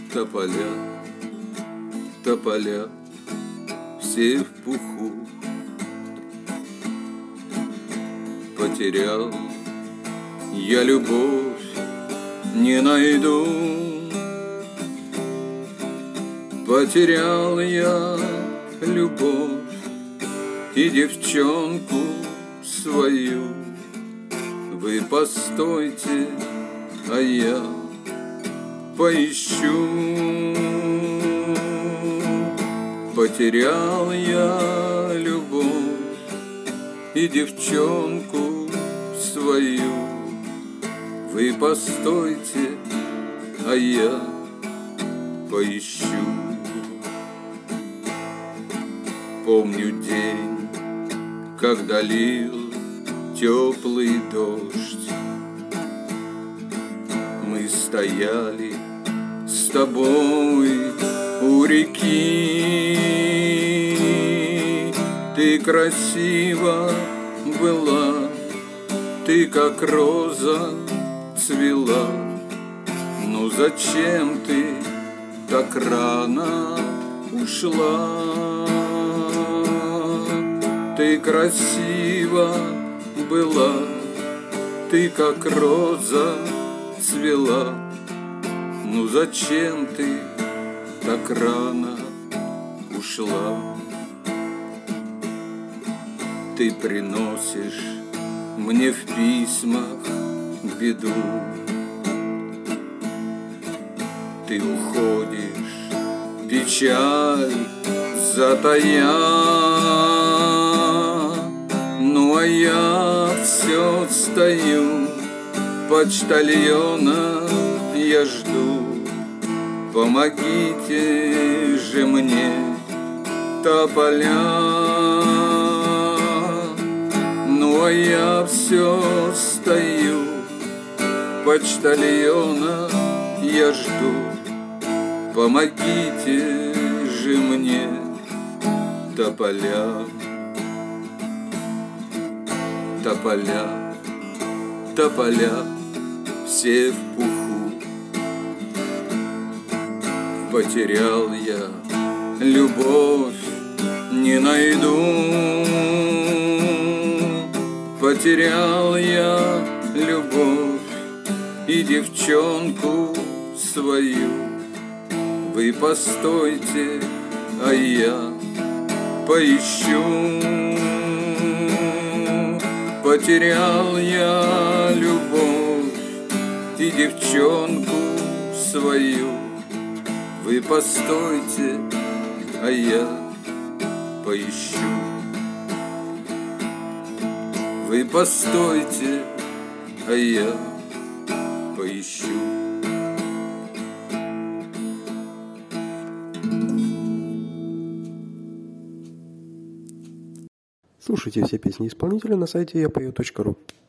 тополя, тополя, все в пуху. Потерял я любовь, не найду. Потерял я любовь и девчонку свою. Вы постойте, а я поищу. Потерял я любовь и девчонку свою. Вы постойте, а я поищу. Помню день, когда лил теплый дождь. Мы стояли с тобой у реки. Ты красива была, ты как роза цвела. Ну зачем ты так рано ушла? Ты красива была, ты как роза цвела. Ну зачем ты так рано ушла? Ты приносишь мне в письмах беду. Ты уходишь, печаль затая. Ну а я все стою, почтальона я жду. Помогите же мне, тополя. Ну а я все стою, почтальона я жду. Помогите же мне, тополя. Тополя, тополя, все в пуху. Потерял я любовь, не найду. Потерял я любовь и девчонку свою. Вы постойте, а я поищу. Потерял я любовь и девчонку свою. Вы постойте, а я поищу. Вы постойте, а я поищу. Слушайте все песни исполнителя на сайте yapою.ru.